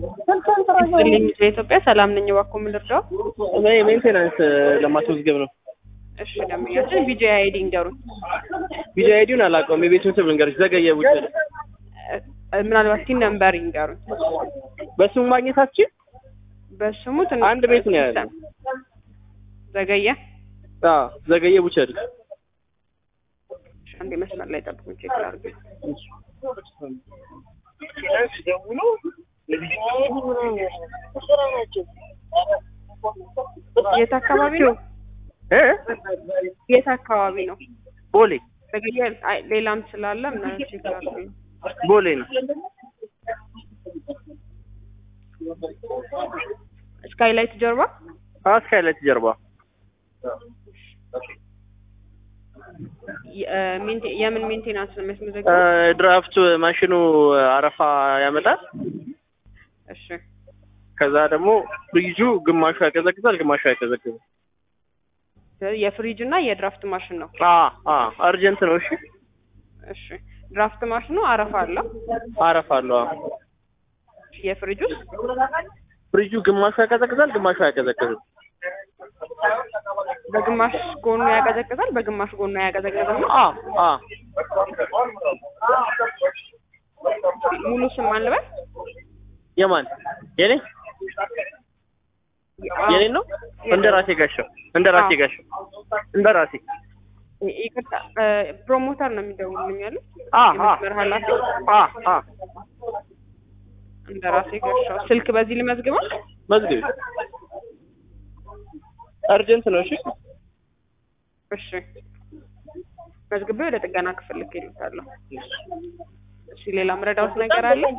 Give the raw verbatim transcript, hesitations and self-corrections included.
ስልኝ ኢትዮጵያ ሰላም ነኝ ባኮ ምልርዳው እኔ ሜንቴናንስ ለማስመዝገብ ነው። እሺ ደምያችን ቪዲዮ አይዲ እንገሩኝ። ቪዲዮ አይዲውን አላውቀውም። የቤቱን ስም ልንገርሽ። ዘገየ ቡቸ ምናልባት ሲን ነምበር ይንገሩኝ። በስሙ ማግኘታችን በስሙ አንድ ቤት ነው ያለው። ዘገየ አዎ ዘገየ ቡቸ አንዴ መስመር ላይ ጠብቁኝ ቼክ ላድርግ። የት አካባቢ ነው? እ የት አካባቢ ነው? ቦሌ ዘገየ ሌላም ስላለ ምን ቼክ ላድርግ። ቦሌ ነው። ስካይላይት ጀርባ አዎ ስካይላይት ጀርባ የምን ሜንቴናንስ ነው የሚያስመዘግበው? ድራፍት ማሽኑ አረፋ ያመጣል። እሺ ከዛ ደግሞ ፍሪጁ ግማሹ ያቀዘቅዛል፣ ግማሹ ያቀዘቅዛል። የፍሪጅ እና የድራፍት ማሽን ነው። አ አ አርጀንት ነው። እሺ እሺ ድራፍት ማሽኑ አረፋ አለው። አረፋ አለው። የፍሪጁ ፍሪጁ ግማሹ ያቀዘቅዛል፣ ግማሹ ያቀዘቅዛል። በግማሽ ጎኑ ያቀዘቅዛል፣ በግማሽ ጎኑ ያቀዘቅዛል። አ አ ሙሉ ስም አለበት? የማን የኔ የኔ ነው። እንደራሴ ጋሻው እንደራሴ ጋሻው እንደራሴ ይቅርታ ፕሮሞተር ነው የሚደውልልኝ ያለው። አ አ መርሃላት አ አ እንደራሴ ጋሻው ስልክ በዚህ ልመዝግበው። መዝግብ። አርጀንት ነው። እሺ እሺ መዝግቤ ወደ ጥገና ክፍል ልኬልታለሁ። እሺ ሌላ ምረዳውት ነገር አለ?